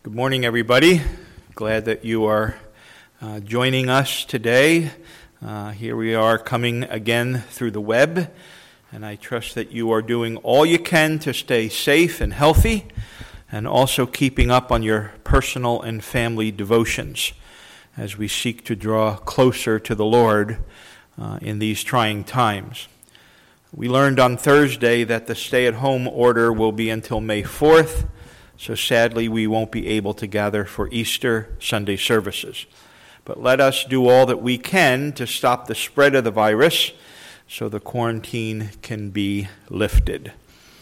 Good morning, everybody. Glad that you are joining us today. Here we are coming again through the web, and I trust that you are doing all you can to stay safe and healthy, and also keeping up on your personal and family devotions as we seek to draw closer to the Lord in these trying times. We learned on Thursday that the stay-at-home order will be until May 4th, so sadly we won't be able to gather for Easter Sunday services. But let us do all that we can to stop the spread of the virus so the quarantine can be lifted.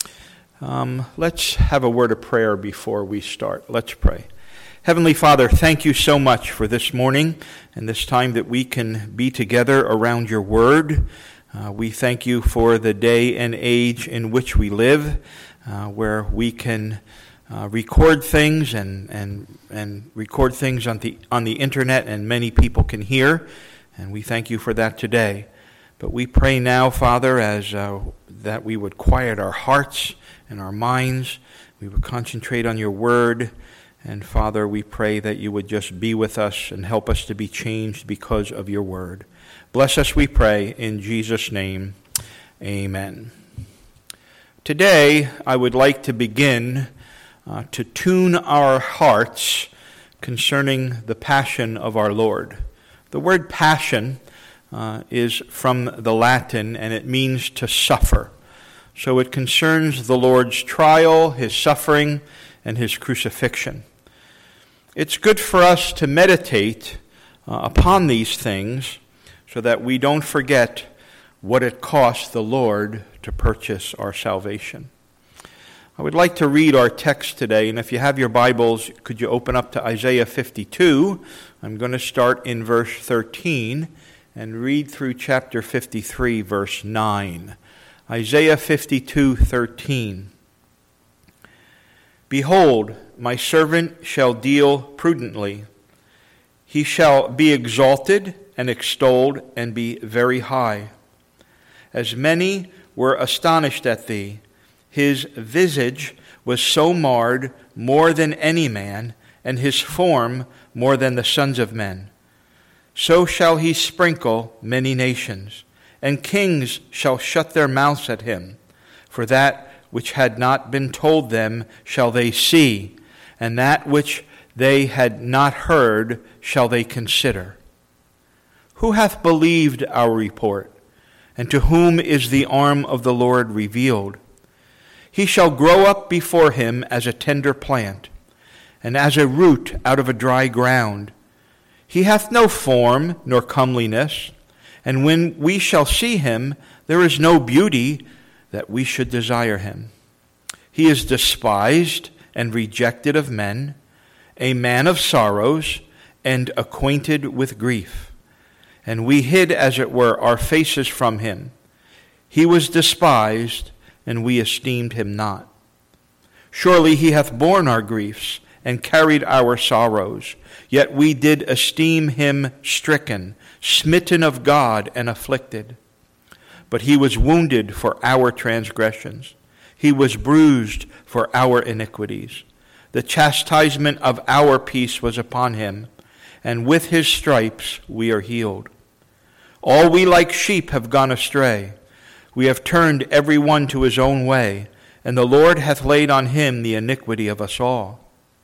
Let's have a word of prayer before we start. Let's pray. Heavenly Father, thank you so much for this morning and this time that we can be together around your word. We thank you for the day and age in which we live, where we can record things and record things on the internet, and many people can hear, and we thank you for that today. But we pray now, Father, as that we would quiet our hearts and our minds, we would concentrate on your word, and Father, we pray that you would just be with us and help us to be changed because of your word. Bless us, we pray, in Jesus' name, amen. Today, I would like to begin to tune our hearts concerning the passion of our Lord. The word passion is from the Latin, and it means to suffer. So it concerns the Lord's trial, his suffering, and his crucifixion. It's good for us to meditate upon these things so that we don't forget what it cost the Lord to purchase our salvation. I would like to read our text today, and if you have your Bibles, could you open up to Isaiah 52? I'm going to start in verse 13 and read through chapter 53, verse 9. Isaiah 52:13. Behold, my servant shall deal prudently. He shall be exalted and extolled and be very high. As many were astonished at thee, his visage was so marred more than any man, and his form more than the sons of men. So shall he sprinkle many nations, and kings shall shut their mouths at him. For that which had not been told them shall they see, and that which they had not heard shall they consider. Who hath believed our report, and to whom is the arm of the Lord revealed? He shall grow up before him as a tender plant, and as a root out of a dry ground. He hath no form nor comeliness, and when we shall see him, there is no beauty that we should desire him. He is despised and rejected of men, a man of sorrows, and acquainted with grief. And we hid, as it were, our faces from him. He was despised, and we esteemed him not. Surely he hath borne our griefs, and carried our sorrows. Yet we did esteem him stricken, smitten of God, and afflicted. But he was wounded for our transgressions. He was bruised for our iniquities. The chastisement of our peace was upon him, and with his stripes we are healed. All we like sheep have gone astray. We have turned every one to his own way, and the Lord hath laid on him the iniquity of us all.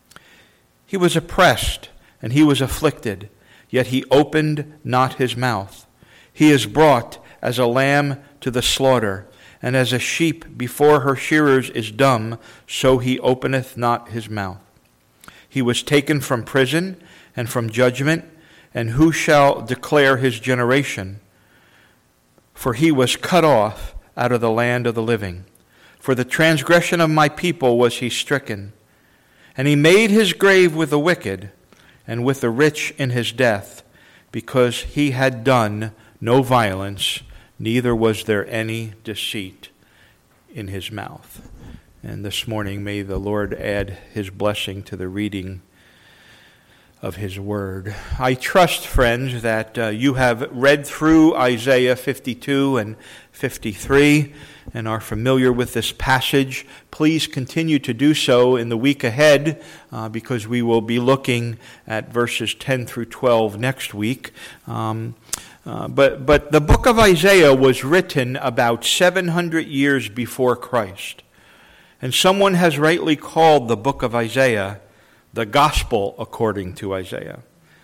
He was oppressed, and he was afflicted, yet he opened not his mouth. He is brought as a lamb to the slaughter, and as a sheep before her shearers is dumb, so he openeth not his mouth. He was taken from prison and from judgment, and who shall declare his generation? For he was cut off out of the land of the living. For the transgression of my people was he stricken. And he made his grave with the wicked, and with the rich in his death, because he had done no violence, neither was there any deceit in his mouth. And this morning may the Lord add his blessing to the reading of His Word. I trust, friends, that you have read through Isaiah 52 and 53 and are familiar with this passage. Please continue to do so in the week ahead because we will be looking at verses 10 through 12 next week. But the book of Isaiah was written about 700 years before Christ. And someone has rightly called the book of Isaiah the gospel according to Isaiah.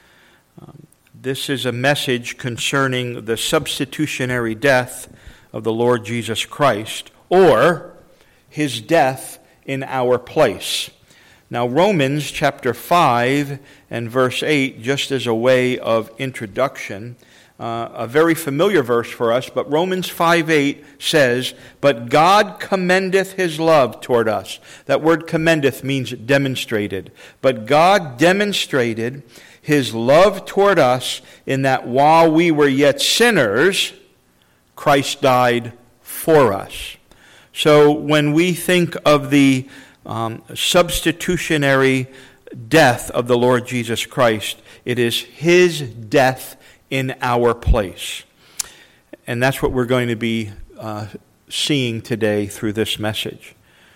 This is a message concerning the substitutionary death of the Lord Jesus Christ, or His death in our place. Now, Romans chapter 5 and verse 8, just as a way of introduction, a very familiar verse for us, but Romans 5:8 says, "But God commendeth His love toward us." That word commendeth means demonstrated. But God demonstrated His love toward us in that while we were yet sinners, Christ died for us. So when we think of the substitutionary death of the Lord Jesus Christ, it is His death in our place. And that's what we're going to be seeing today through this message.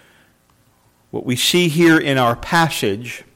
What we see here in our passage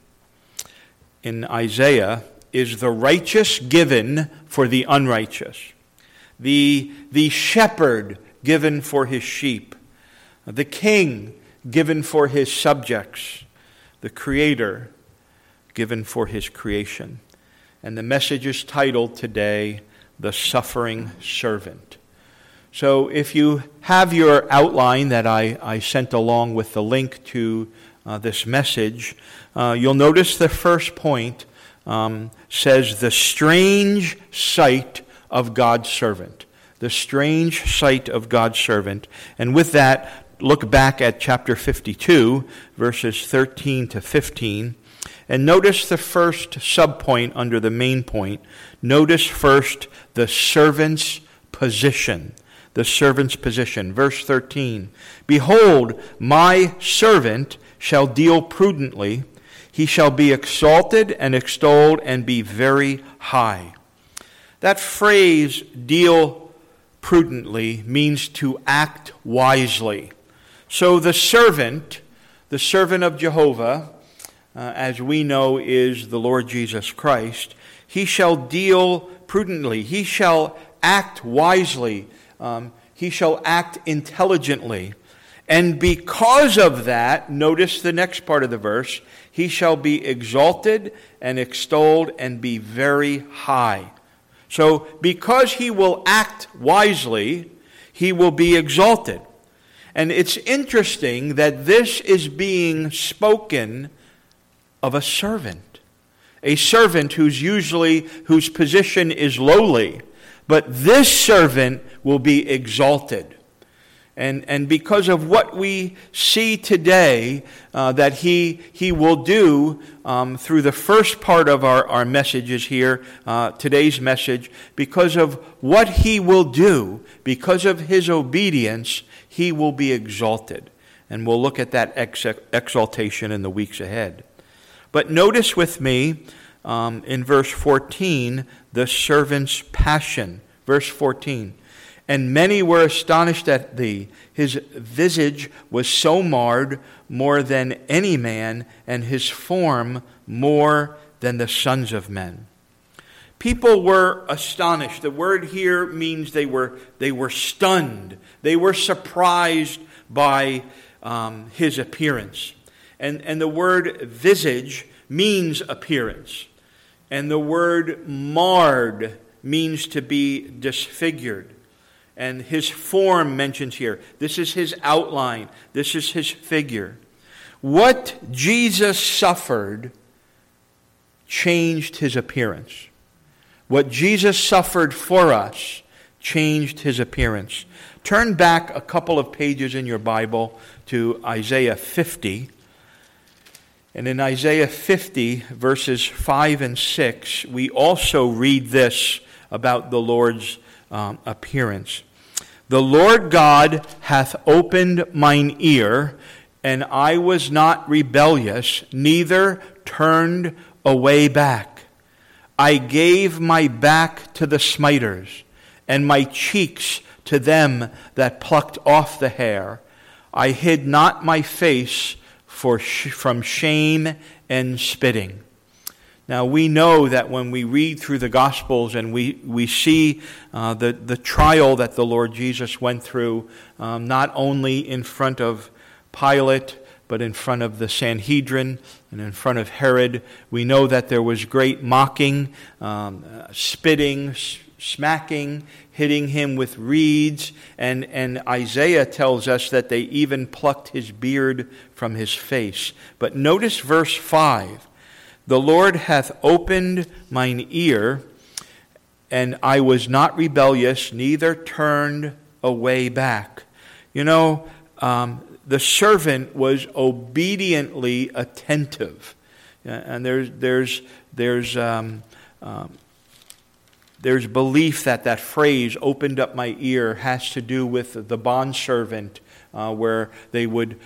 in Isaiah is the righteous given for the unrighteous, the shepherd given for his sheep, the king given for his subjects, the creator given for his creation. And the message is titled today, The Suffering Servant. So if you have your outline that I sent along with the link to this message, you'll notice the first point says, the strange sight of God's servant. The strange sight of God's servant. And with that, look back at chapter 52, verses 13 to 15. And notice the first subpoint under the main point. Notice first the servant's position. The servant's position. Verse 13. "Behold, my servant shall deal prudently. He shall be exalted and extolled and be very high." That phrase, deal prudently, means to act wisely. So the servant of Jehovah, as we know is the Lord Jesus Christ, he shall deal prudently. He shall act wisely. He shall act intelligently. And because of that, notice the next part of the verse, he shall be exalted and extolled and be very high. So because he will act wisely, he will be exalted. And it's interesting that this is being spoken of a servant whose position is lowly, but this servant will be exalted. And because of what we see today that he will do through the first part of our messages here, today's message, because of what he will do, because of his obedience, he will be exalted. And we'll look at that exaltation in the weeks ahead. But notice with me in verse 14, the servant's passion. Verse 14. "And many were astonished at thee. His visage was so marred more than any man, and his form more than the sons of men." People were astonished. The word here means they were stunned. They were surprised by his appearance. And the word visage means appearance. And the word marred means to be disfigured. And his form mentions here. This is his outline. This is his figure. What Jesus suffered changed his appearance. What Jesus suffered for us changed his appearance. Turn back a couple of pages in your Bible to Isaiah 50. And in Isaiah 50, verses 5 and 6, we also read this about the Lord's appearance. "The Lord God hath opened mine ear, and I was not rebellious, neither turned away back. I gave my back to the smiters, and my cheeks to them that plucked off the hair. I hid not my face from shame and spitting. Now we know that when we read through the Gospels and we see the trial that the Lord Jesus went through, not only in front of Pilate, but in front of the Sanhedrin and in front of Herod, we know that there was great mocking, spitting, smacking, hitting him with reeds, and Isaiah tells us that they even plucked his beard from his face. But notice verse 5. The Lord hath opened mine ear, and I was not rebellious, neither turned away back. You know, the servant was obediently attentive. And there's belief that phrase, opened up my ear, has to do with the bondservant, where they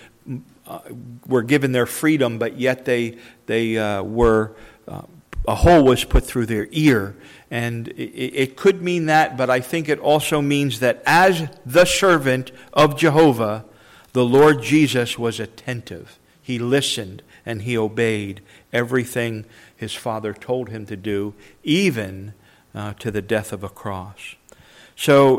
were given their freedom, but yet they were a hole was put through their ear. And it could mean that, but I think it also means that as the servant of Jehovah, the Lord Jesus was attentive. He listened and he obeyed everything his Father told him to do, even to the death of a cross. So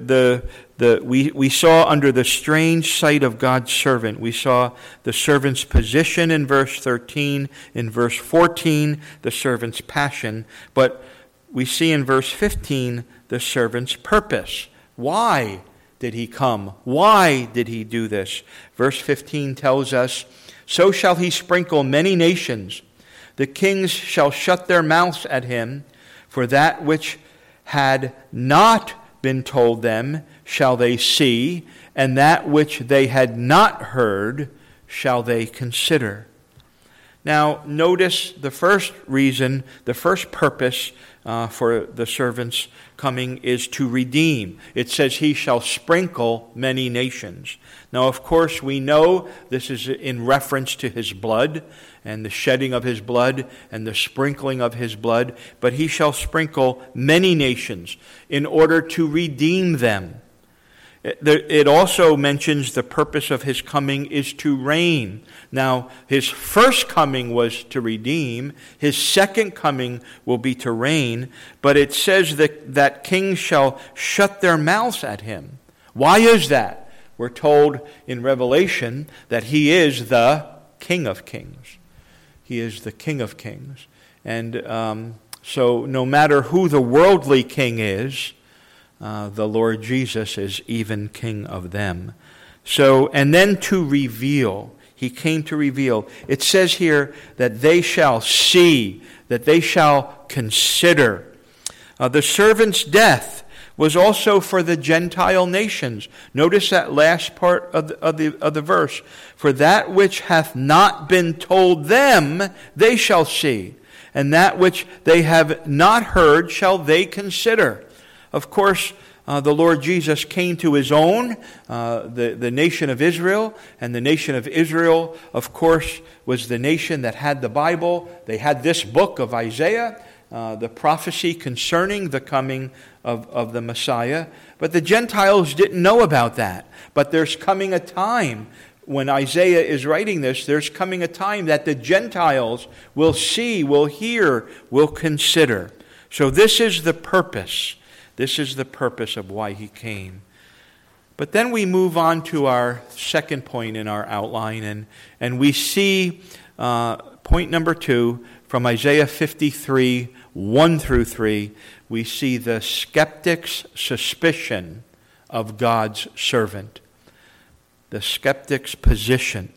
we saw under the strange sight of God's servant, we saw the servant's position in verse 13, in verse 14, the servant's passion, but we see in verse 15 the servant's purpose. Why did he come? Why did he do this? Verse 15 tells us, so shall he sprinkle many nations. The kings shall shut their mouths at him, for that which had not been told them shall they see, and that which they had not heard shall they consider. Now, notice the first reason, the first purpose for the servant's coming is to redeem. It says he shall sprinkle many nations. Now, of course, we know this is in reference to his blood and the shedding of his blood and the sprinkling of his blood, but he shall sprinkle many nations in order to redeem them. It also mentions the purpose of his coming is to reign. Now, his first coming was to redeem. His second coming will be to reign. But it says that kings shall shut their mouths at him. Why is that? We're told in Revelation that he is the King of Kings. He is the King of Kings. And so no matter who the worldly king is, the Lord Jesus is even king of them. So, and then to reveal. He came to reveal. It says here that they shall see, that they shall consider. The servant's death was also for the Gentile nations. Notice that last part of the verse. For that which hath not been told them, they shall see. And that which they have not heard shall they consider. Of course, the Lord Jesus came to his own, the nation of Israel. And the nation of Israel, of course, was the nation that had the Bible. They had this book of Isaiah, the prophecy concerning the coming of the Messiah. But the Gentiles didn't know about that. But there's coming a time, when Isaiah is writing this, there's coming a time that the Gentiles will see, will hear, will consider. So this is the purpose. This is the purpose of why he came. But then we move on to our second point in our outline, and we see point number 2 from Isaiah 53, 1 through 3. We see the skeptic's suspicion of God's servant. The skeptic's suspicion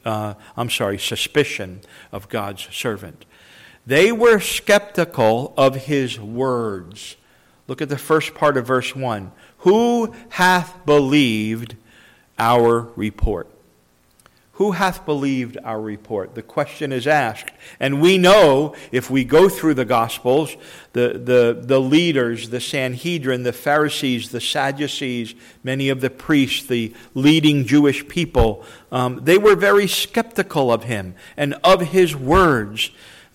of God's servant. They were skeptical of his words. Look at the first part of verse 1. Who hath believed our report? Who hath believed our report? The question is asked. And we know, if we go through the Gospels, the leaders, the Sanhedrin, the Pharisees, the Sadducees, many of the priests, the leading Jewish people, they were very skeptical of him and of his words.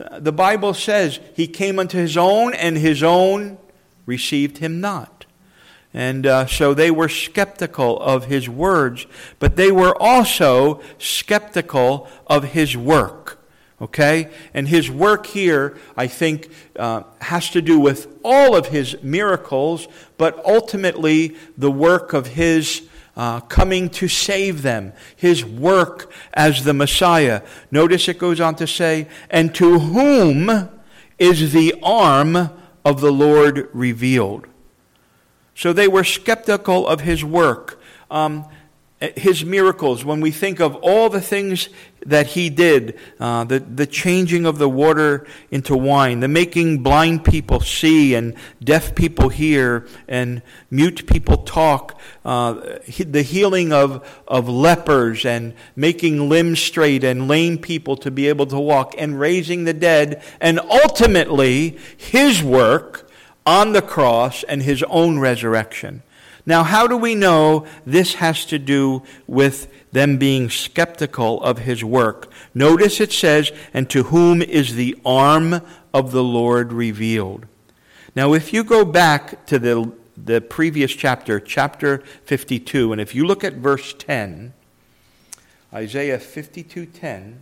The Bible says he came unto his own, and his own received him not. And so they were skeptical of his words, but they were also skeptical of his work. Okay? And his work here, I think, has to do with all of his miracles, but ultimately the work of his coming to save them, his work as the Messiah. Notice it goes on to say, and to whom is the arm of the Lord revealed? So they were skeptical of his work, his miracles. When we think of all the things that he did, the changing of the water into wine, the making blind people see and deaf people hear and mute people talk, the healing of lepers and making limbs straight and lame people to be able to walk and raising the dead, and ultimately his work on the cross and his own resurrection. Now, how do we know this has to do with them being skeptical of his work? Notice it says, and to whom is the arm of the Lord revealed? Now, if you go back to the previous chapter, chapter 52, and if you look at verse 10, Isaiah 52:10,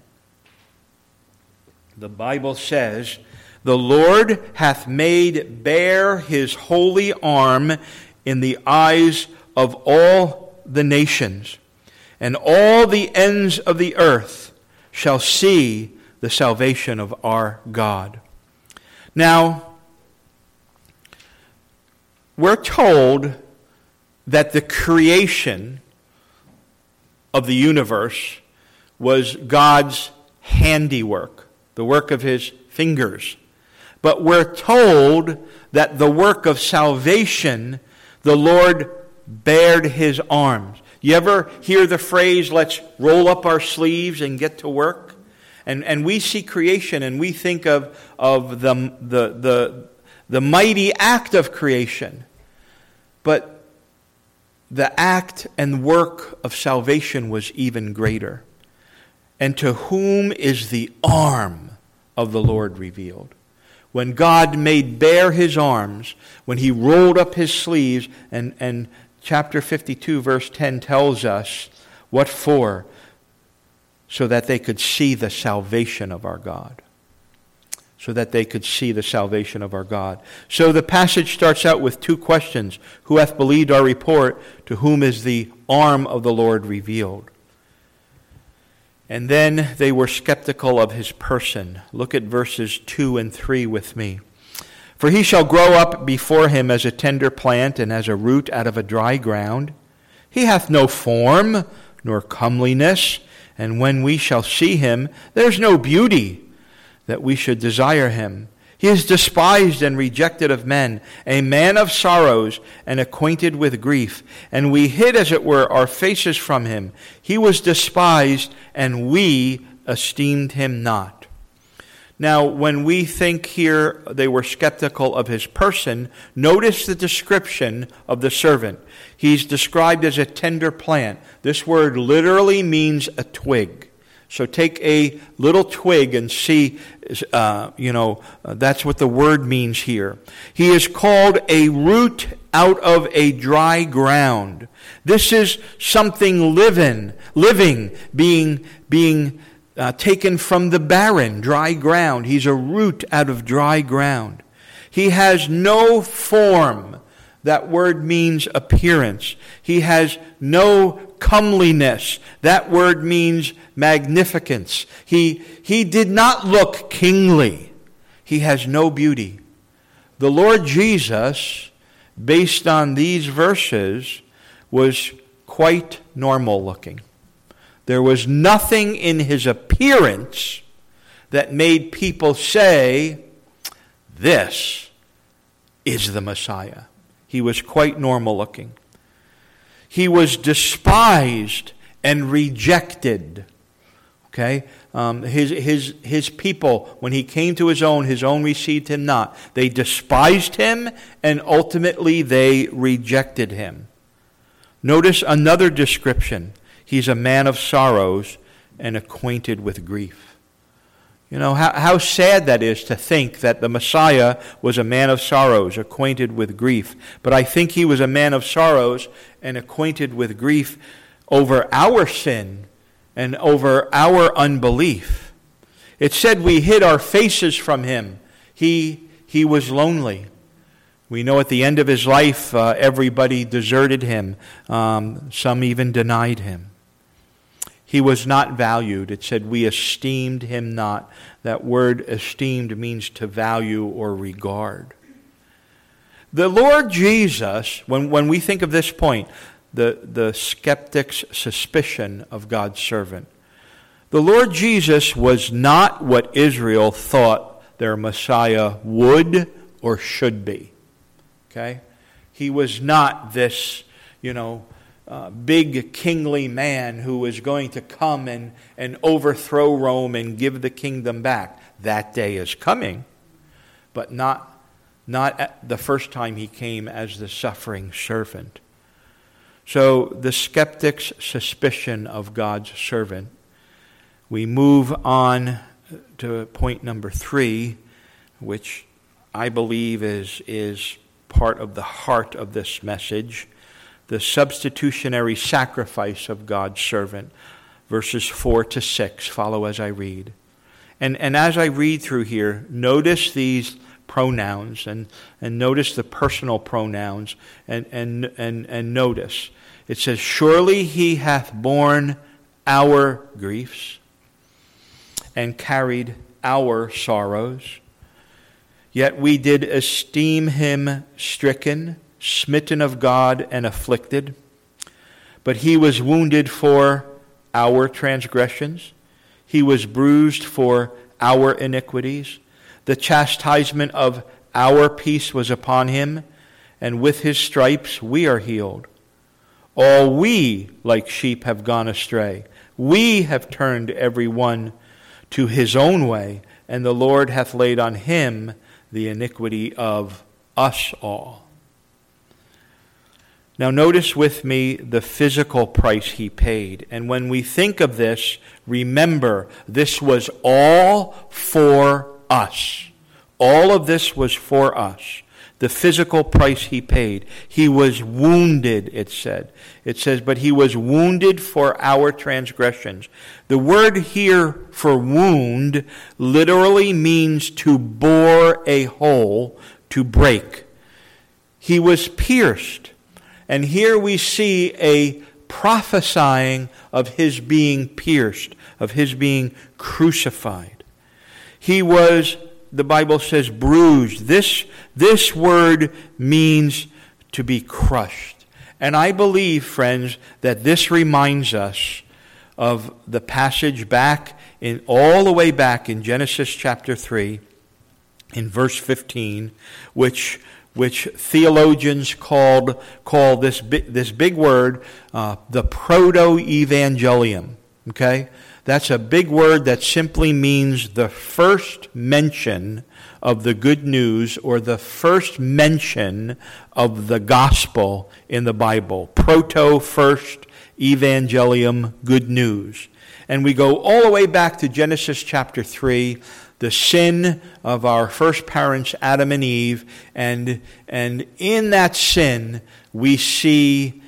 the Bible says, the Lord hath made bare his holy arm in the eyes of all the nations, and all the ends of the earth shall see the salvation of our God. Now, we're told that the creation of the universe was God's handiwork, the work of his fingers. But we're told that the work of salvation, the Lord bared his arms. You ever hear the phrase, let's roll up our sleeves and get to work? And we see creation and we think of the mighty act of creation. But the act and work of salvation was even greater. And to whom is the arm of the Lord revealed? When God made bare his arms, when he rolled up his sleeves, and chapter 52 verse 10 tells us what for, so that they could see the salvation of our God. So that they could see the salvation of our God. So the passage starts out with two questions. Who hath believed our report? To whom is the arm of the Lord revealed? And then they were skeptical of his person. Look at verses 2 and 3 with me. For he shall grow up before him as a tender plant and as a root out of a dry ground. He hath no form nor comeliness, and when we shall see him, there is no beauty that we should desire him. He is despised and rejected of men, a man of sorrows and acquainted with grief. And we hid, as it were, our faces from him. He was despised, and we esteemed him not. Now, when we think here they were skeptical of his person, notice the description of the servant. He's described as a tender plant. This word literally means a twig. So take a little twig and see, that's what the word means here. He is called a root out of a dry ground. This is something living, being taken from the barren, dry ground. He's a root out of dry ground. He has no form. That word means appearance. He has no comeliness. That word means magnificence. He did not look kingly. He has no beauty. The Lord Jesus, based on these verses, was quite normal looking. There was nothing in his appearance that made people say, this is the Messiah. He was quite normal looking. He was despised and rejected. Okay? His people, when he came to his own received him not. They despised him, and ultimately they rejected him. Notice another description. He's a man of sorrows and acquainted with grief. You know, how sad that is to think that the Messiah was a man of sorrows, acquainted with grief. But I think he was a man of sorrows and acquainted with grief over our sin and over our unbelief. It said we hid our faces from him. He was lonely. We know at the end of his life, everybody deserted him. Some even denied him. He was not valued. It said, we esteemed him not. That word esteemed means to value or regard. The Lord Jesus, when we think of this point, the skeptic's suspicion of God's servant, the Lord Jesus was not what Israel thought their Messiah would or should be. Okay? He was not this, big kingly man who was going to come and overthrow Rome and give the kingdom back. That day is coming, but not at the first time he came as the suffering servant. So the skeptic's suspicion of God's servant. We move on to point number 3, which I believe is part of the heart of this message. The substitutionary sacrifice of God's servant, verses 4 to 6. Follow as I read. And as I read through here, notice these pronouns and notice the personal pronouns and notice. It says, surely he hath borne our griefs and carried our sorrows. Yet we did esteem him stricken, smitten of God, and afflicted. But he was wounded for our transgressions. He was bruised for our iniquities. The chastisement of our peace was upon him, and with his stripes we are healed. All we, like sheep, have gone astray. We have turned every one to his own way, and the Lord hath laid on him the iniquity of us all. Now notice with me the physical price he paid. And when we think of this, remember, this was all for us. All of this was for us. The physical price he paid. He was wounded, it said. It says, but he was wounded for our transgressions. The word here for wound literally means to bore a hole, to break. He was pierced. And here we see a prophesying of his being pierced, of his being crucified. He was, the Bible says, bruised. This word means to be crushed. And I believe, friends, that this reminds us of the passage all the way back in Genesis chapter 3, in verse 15, which theologians call this big word the proto-evangelium. Okay? That's a big word that simply means the first mention of the good news, or the first mention of the gospel in the Bible. Proto, first, evangelium, good news. And we go all the way back to Genesis chapter 3, the sin of our first parents, Adam and Eve, and in that sin we see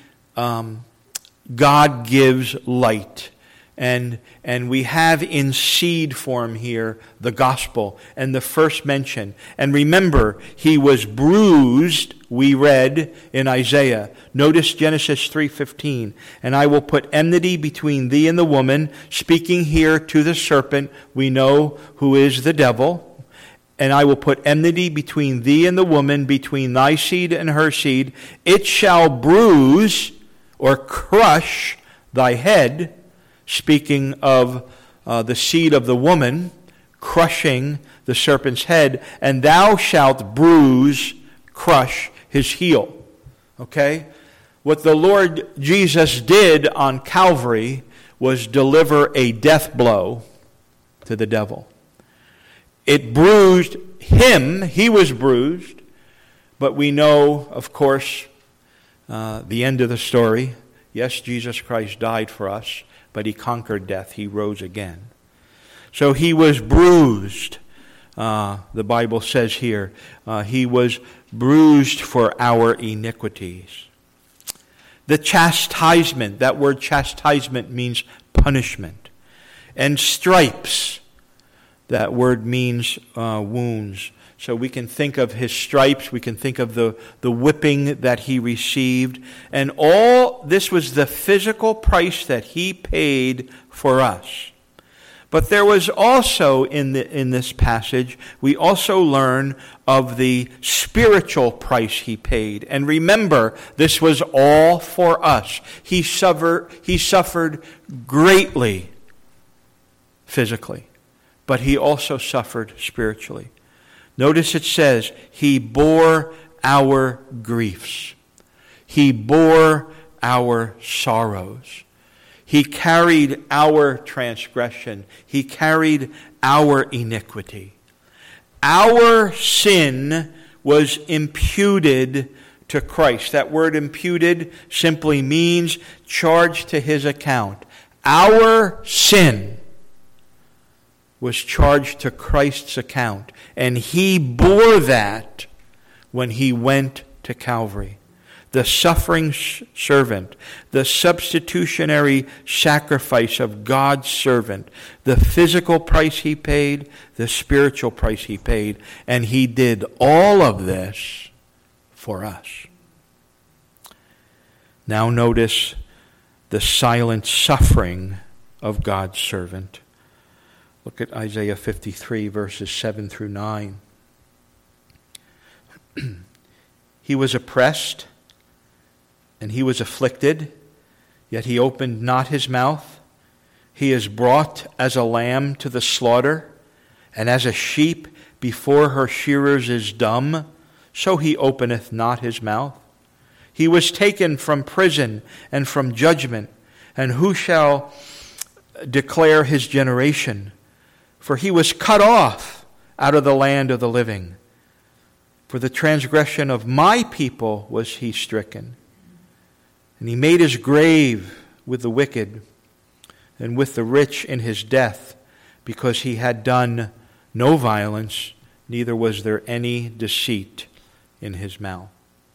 God gives light. And we have in seed form here the gospel and the first mention. And remember, he was bruised, we read in Isaiah. Notice Genesis 3:15. And I will put enmity between thee and the woman, speaking here to the serpent, we know who is the devil. And I will put enmity between thee and the woman, between thy seed and her seed. It shall bruise or crush thy head, speaking of the seed of the woman, crushing the serpent's head, and thou shalt crush his heel. Okay? What the Lord Jesus did on Calvary was deliver a death blow to the devil. It bruised him, he was bruised, but we know, of course, the end of the story. Yes, Jesus Christ died for us, but he conquered death. He rose again. So he was bruised, the Bible says here. He was bruised for our iniquities. The chastisement, that word chastisement means punishment. And stripes, that word means wounds. So we can think of his stripes, we can think of the whipping that he received. And all this was the physical price that he paid for us. But there was also, in this passage, we also learn of the spiritual price he paid. And remember, this was all for us. He suffered greatly physically, but he also suffered spiritually. Notice it says, he bore our griefs. He bore our sorrows. He carried our transgression. He carried our iniquity. Our sin was imputed to Christ. That word imputed simply means charged to his account. Our sin was charged to Christ's account, and he bore that when he went to Calvary. The suffering servant, the substitutionary sacrifice of God's servant, the physical price he paid, the spiritual price he paid, and he did all of this for us. Now notice the silent suffering of God's servant. Look at Isaiah 53, verses 7 through 9. He was oppressed, and he was afflicted, yet he opened not his mouth. He is brought as a lamb to the slaughter, and as a sheep before her shearers is dumb, so he openeth not his mouth. He was taken from prison and from judgment, and who shall declare his generation? For he was cut off out of the land of the living. For the transgression of my people was he stricken. And he made his grave with the wicked and with the rich in his death, because he had done no violence, neither was there any deceit in his mouth.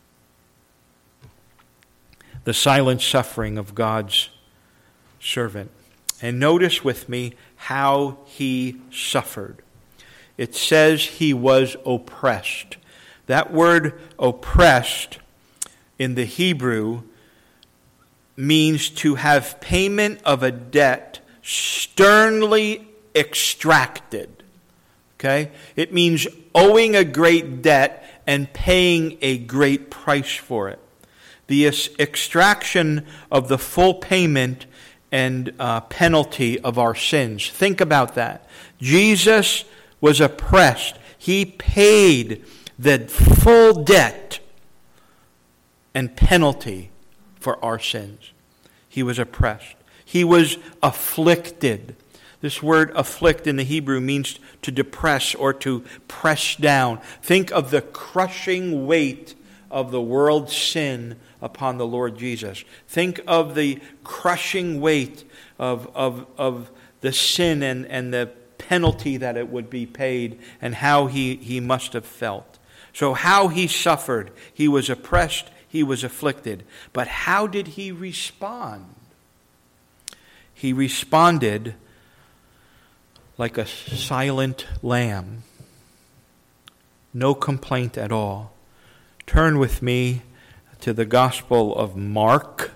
The silent suffering of God's servant. And notice with me how he suffered. It says he was oppressed. That word oppressed in the Hebrew means to have payment of a debt sternly extracted. Okay? It means owing a great debt and paying a great price for it. The extraction of the full payment and penalty of our sins. Think about that. Jesus was oppressed. He paid the full debt and penalty for our sins. He was oppressed. He was afflicted. This word afflict in the Hebrew means to depress or to press down. Think of the crushing weight of the world's sin upon the Lord Jesus. Think of the crushing weight of the sin and the penalty that it would be paid, and how he must have felt. So how he suffered. He was oppressed, he was afflicted. But how did he respond? He responded like a silent lamb. No complaint at all. Turn with me to the Gospel of Mark.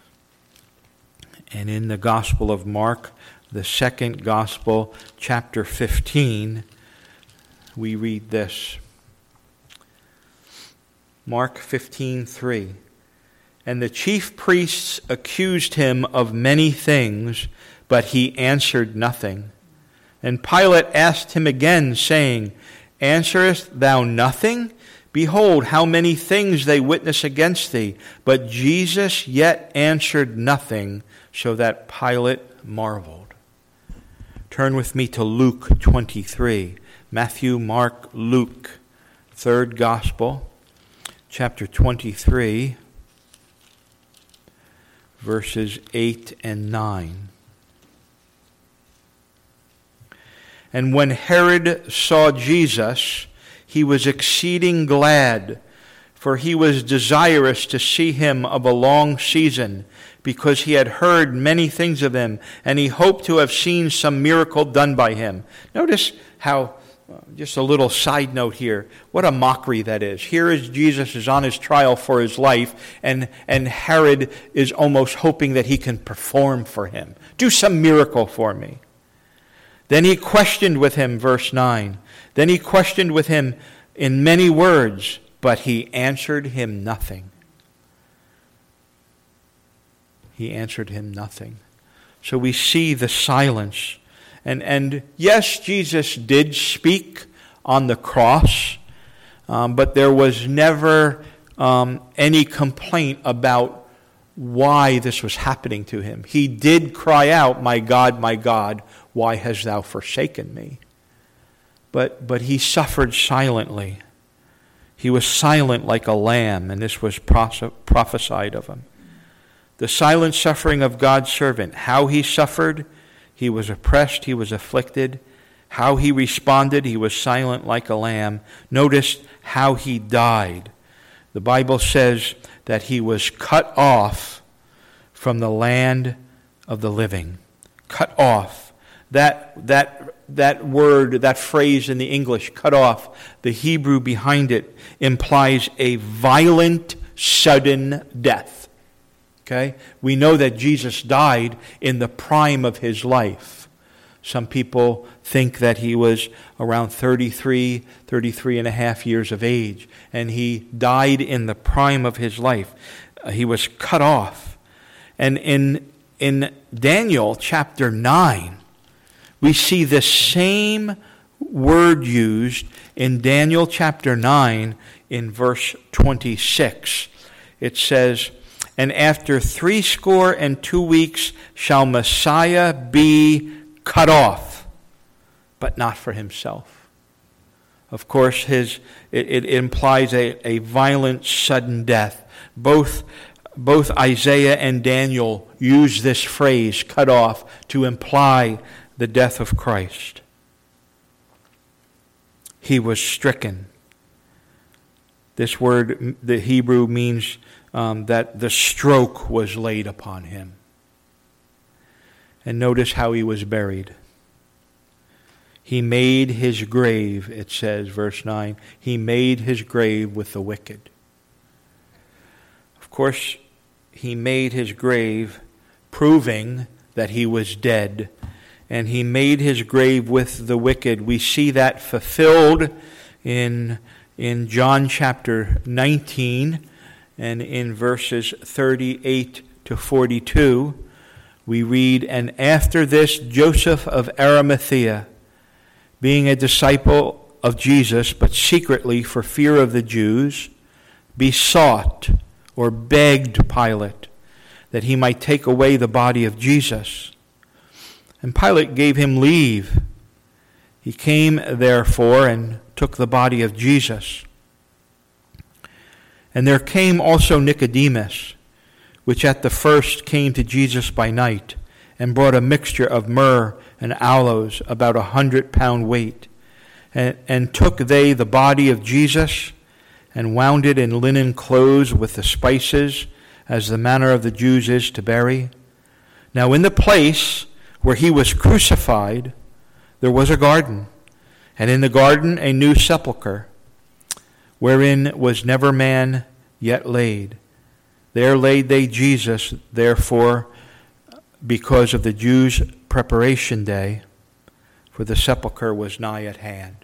And in the Gospel of Mark, the second Gospel, chapter 15, we read this. Mark 15:3. And the chief priests accused him of many things, but he answered nothing. And Pilate asked him again, saying, Answerest thou nothing? Behold, how many things they witness against thee. But Jesus yet answered nothing, so that Pilate marveled. Turn with me to Luke 23. Matthew, Mark, Luke, third Gospel, chapter 23, verses 8 and 9. And when Herod saw Jesus, he was exceeding glad, for he was desirous to see him of a long season, because he had heard many things of him, and he hoped to have seen some miracle done by him. Notice how, just a little side note here, what a mockery that is. Here is Jesus is on his trial for his life, and Herod is almost hoping that he can perform for him. Do some miracle for me. Then he questioned with him, verse 9. Then he questioned with him in many words, but he answered him nothing. He answered him nothing. So we see the silence. And yes, Jesus did speak on the cross, but there was never any complaint about why this was happening to him. He did cry out, my God, why hast thou forsaken me? But he suffered silently. He was silent like a lamb, and this was prophesied of him. The silent suffering of God's servant. How he suffered, he was oppressed, he was afflicted. How he responded, he was silent like a lamb. Notice how he died. The Bible says that he was cut off from the land of the living. Cut off. That word, that phrase in the English, cut off, the Hebrew behind it implies a violent, sudden death. Okay? We know that Jesus died in the prime of his life. Some people think that he was around 33 and a half years of age, and he died in the prime of his life. He was cut off. And in Daniel chapter 9, we see the same word used in Daniel chapter 9 in verse 26. It says, and after 62 weeks shall Messiah be cut off, but not for himself. Of course, it implies a violent, sudden death. Both Isaiah and Daniel use this phrase, cut off, to imply the death of Christ. He was stricken. This word, the Hebrew, means that the stroke was laid upon him. And notice how he was buried. He made his grave, it says, verse 9, he made his grave with the wicked. Of course, he made his grave proving that he was dead. And he made his grave with the wicked. We see that fulfilled in John chapter 19 and in verses 38 to 42. We read, and after this Joseph of Arimathea, being a disciple of Jesus, but secretly for fear of the Jews, besought or begged Pilate that he might take away the body of Jesus. And Pilate gave him leave. He came, therefore, and took the body of Jesus. And there came also Nicodemus, which at the first came to Jesus by night, and brought a mixture of myrrh and aloes, about 100 pound weight. And took they the body of Jesus, and wound it in linen clothes with the spices, as the manner of the Jews is to bury. Now in the place where he was crucified, there was a garden, and in the garden a new sepulchre, wherein was never man yet laid. There laid they Jesus, therefore, because of the Jews' preparation day, for the sepulchre was nigh at hand.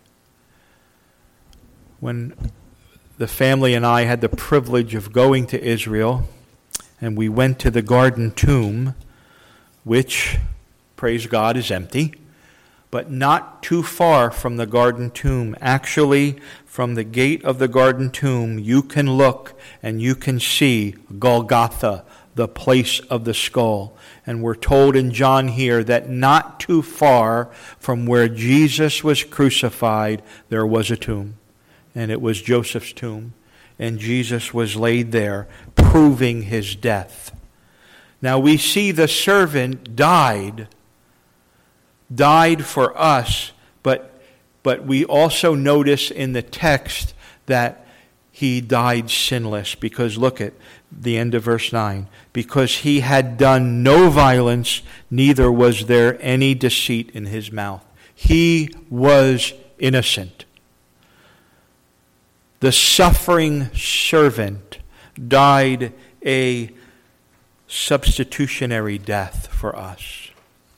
When the family and I had the privilege of going to Israel, and we went to the garden tomb, which, praise God, is empty, but not too far from the garden tomb. Actually, from the gate of the garden tomb, you can look and you can see Golgotha, the place of the skull. And we're told in John here that not too far from where Jesus was crucified, there was a tomb. And it was Joseph's tomb. And Jesus was laid there, proving his death. Now we see the servant died for us, But we also notice in the text that he died sinless, because look at the end of verse 9. Because he had done no violence, neither was there any deceit in his mouth. He was innocent. The suffering servant died a substitutionary death for us.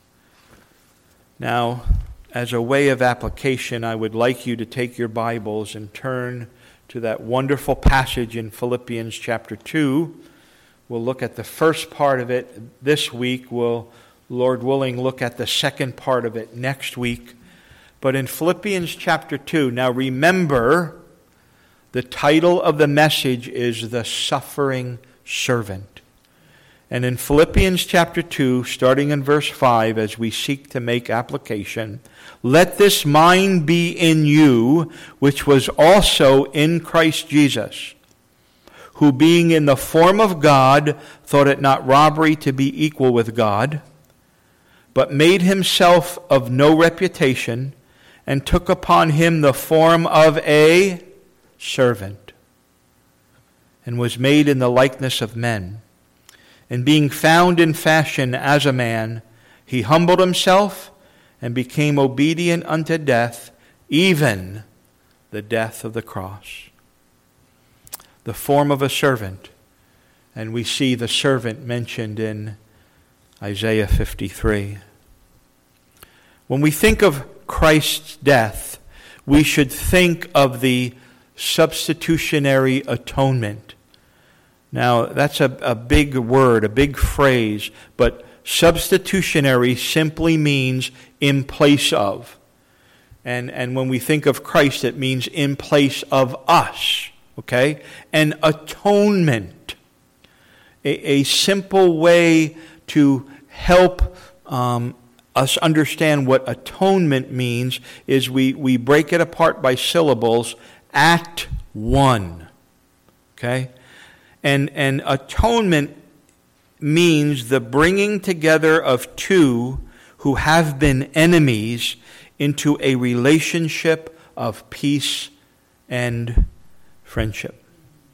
Now, as a way of application, I would like you to take your Bibles and turn to that wonderful passage in Philippians chapter 2. We'll look at the first part of it this week. We'll, Lord willing, look at the second part of it next week. But in Philippians chapter 2, now remember, the title of the message is The Suffering Servant. And in Philippians chapter 2, starting in verse 5, as we seek to make application, let this mind be in you, which was also in Christ Jesus, who being in the form of God, thought it not robbery to be equal with God, but made himself of no reputation, and took upon him the form of a servant, and was made in the likeness of men. And being found in fashion as a man, he humbled himself and became obedient unto death, even the death of the cross. The form of a servant. And we see the servant mentioned in Isaiah 53. When we think of Christ's death, we should think of the substitutionary atonement. Now, that's a big word, a big phrase, but substitutionary simply means in place of. And when we think of Christ, it means in place of us, okay? And atonement, a simple way to help us understand what atonement means is we break it apart by syllables at one, okay? And atonement means the bringing together of two who have been enemies into a relationship of peace and friendship.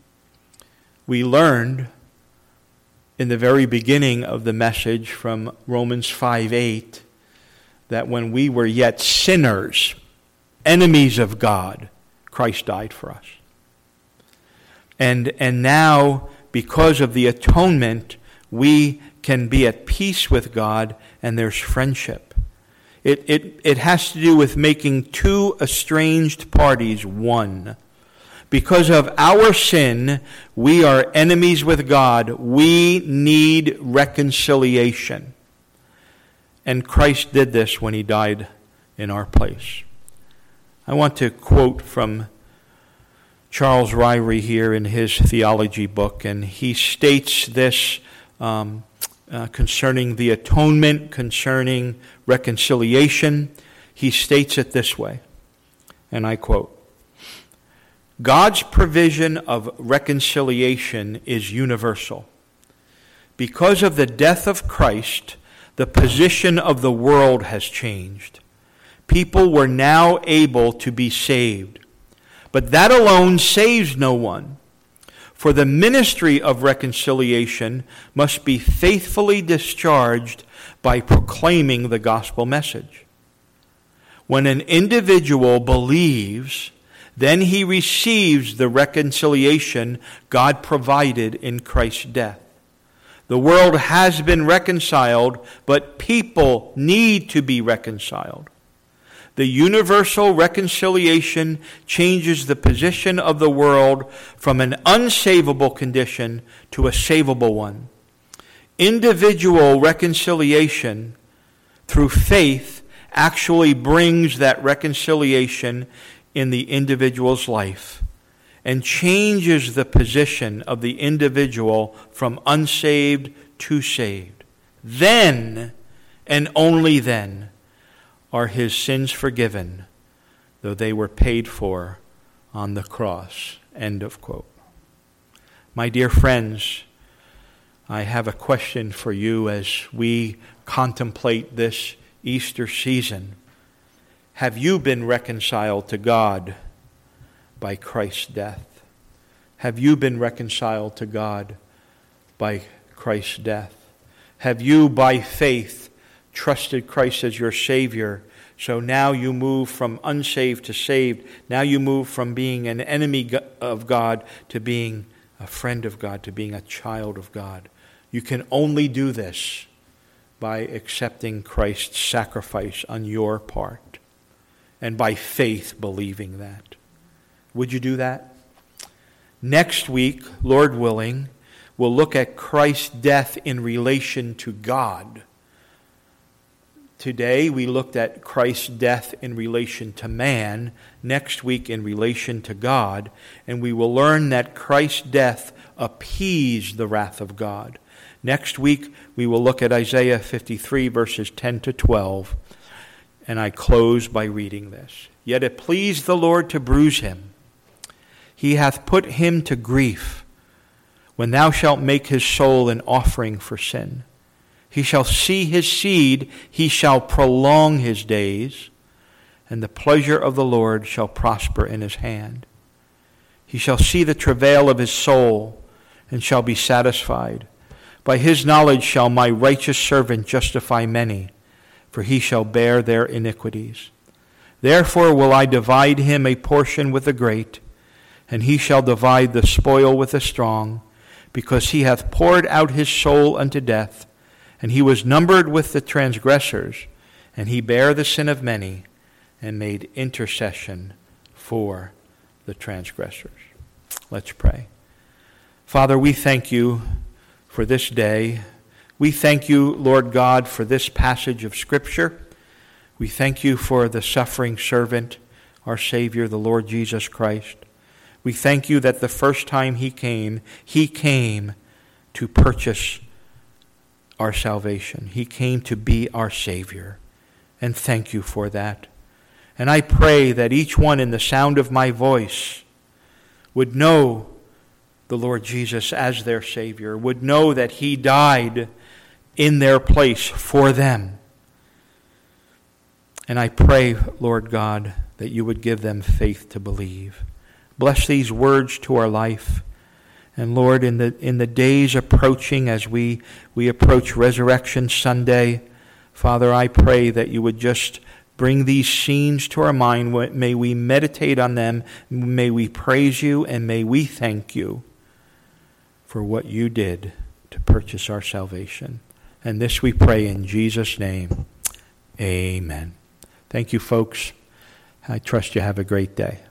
We learned in the very beginning of the message from Romans 5:8 that when we were yet sinners, enemies of God, Christ died for us. And now, because of the atonement, we can be at peace with God, and there's friendship. It has to do with making two estranged parties one. Because of our sin, we are enemies with God. We need reconciliation. And Christ did this when he died in our place. I want to quote from Charles Ryrie here in his theology book, and he states this concerning the atonement, concerning reconciliation. He states it this way, and I quote, God's provision of reconciliation is universal. Because of the death of Christ, the position of the world has changed. People were now able to be saved. But that alone saves no one. For the ministry of reconciliation must be faithfully discharged by proclaiming the gospel message. When an individual believes, then he receives the reconciliation God provided in Christ's death. The world has been reconciled, but people need to be reconciled. The universal reconciliation changes the position of the world from an unsavable condition to a savable one. Individual reconciliation through faith actually brings that reconciliation in the individual's life and changes the position of the individual from unsaved to saved. Then, and only then, are his sins forgiven, though they were paid for on the cross. End of quote. My dear friends, I have a question for you as we contemplate this Easter season. Have you been reconciled to God by Christ's death? Have you been reconciled to God by Christ's death? Have you, by faith, trusted Christ as your Savior? So now you move from unsaved to saved. Now you move from being an enemy of God to being a friend of God, to being a child of God. You can only do this by accepting Christ's sacrifice on your part and by faith believing that. Would you do that? Next week, Lord willing, we'll look at Christ's death in relation to God. Today we looked at Christ's death in relation to man. Next week in relation to God. And we will learn that Christ's death appeased the wrath of God. Next week we will look at Isaiah 53 verses 10 to 12. And I close by reading this. Yet it pleased the Lord to bruise him. He hath put him to grief. When thou shalt make his soul an offering for sin. He shall see his seed, he shall prolong his days, and the pleasure of the Lord shall prosper in his hand. He shall see the travail of his soul, and shall be satisfied. By his knowledge shall my righteous servant justify many, for he shall bear their iniquities. Therefore will I divide him a portion with the great, and he shall divide the spoil with the strong, because he hath poured out his soul unto death, and he was numbered with the transgressors, and he bare the sin of many, and made intercession for the transgressors. Let's pray. Father, we thank you for this day. We thank you, Lord God, for this passage of Scripture. We thank you for the suffering servant, our Savior, the Lord Jesus Christ. We thank you that the first time he came to purchase our salvation. He came to be our Savior. And thank you for that. And I pray that each one in the sound of my voice would know the Lord Jesus as their Savior, would know that he died in their place for them. And I pray, Lord God, that you would give them faith to believe. Bless these words to our life. And Lord, in the days approaching as we approach Resurrection Sunday, Father, I pray that you would just bring these scenes to our mind. May we meditate on them. May we praise you and may we thank you for what you did to purchase our salvation. And this we pray in Jesus' name. Amen. Thank you, folks. I trust you have a great day.